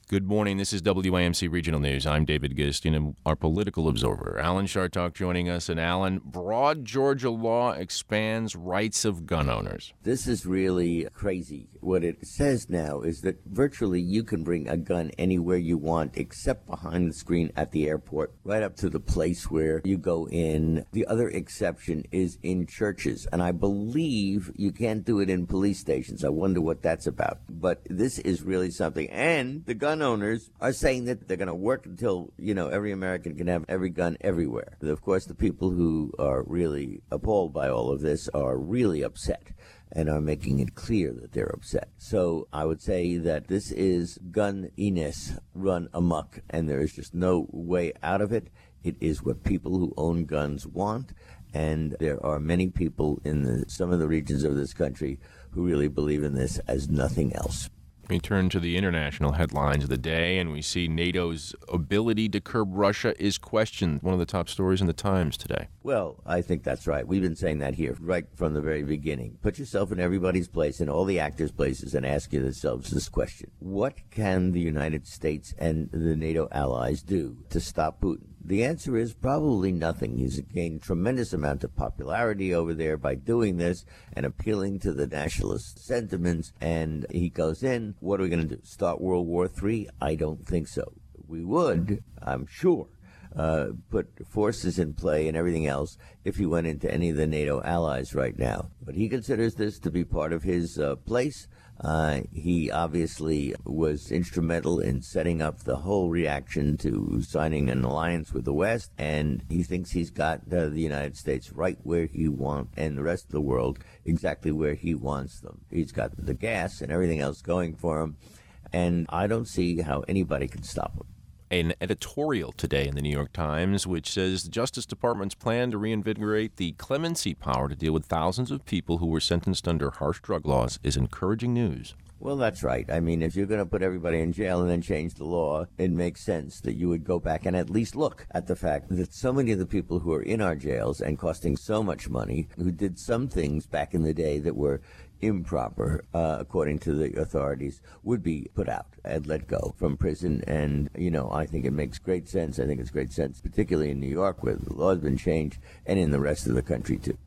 Good morning. This is WAMC Regional News. I'm David Gustin, our political observer. Alan Chartock joining us. And Alan, broad Georgia law expands rights of gun owners. This is really crazy. What it says now is that virtually you can bring a gun anywhere you want except behind the screen at the airport, right up to the place where you go in. The other exception is in churches. And I believe you can't do it in police stations. I wonder what that's about. But this is really something. And the gun owners are saying that they're going to work until, every American can have every gun everywhere. Of course, the people who are really appalled by all of this are really upset and are making it clear that they're upset. So I would say that this is gun-iness run amok, and there is just no way out of it. It is what people who own guns want, and there are many people in some of the regions of this country who really believe in this as nothing else. We turn to the international headlines of the day, and we see NATO's ability to curb Russia is questioned. One of the top stories in the Times today. Well, I think that's right. We've been saying that here right from the very beginning. Put yourself in everybody's place, in all the actors' places, and ask yourselves this question. What can the United States and the NATO allies do to stop Putin? The answer is probably nothing. He's gained tremendous amount of popularity over there by doing this and appealing to the nationalist sentiments. And he goes in. What are we going to do? Start World War III? I don't think so. We would, I'm sure, put forces in play and everything else if he went into any of the NATO allies right now. But he considers this to be part of his place. He obviously was instrumental in setting up the whole reaction to signing an alliance with the West, and he thinks he's got the United States right where he wants, and the rest of the world exactly where he wants them. He's got the gas and everything else going for him, and I don't see how anybody can stop him. An editorial today in the New York Times which says the Justice Department's plan to reinvigorate the clemency power to deal with thousands of people who were sentenced under harsh drug laws is encouraging news. Well, that's right. I mean, if you're going to put everybody in jail and then change the law, it makes sense that you would go back and at least look at the fact that so many of the people who are in our jails and costing so much money, who did some things back in the day that were improper, according to the authorities, would be put out and let go from prison. And, I think it makes great sense. I think it's great sense, particularly in New York, where the law has been changed, and in the rest of the country, too.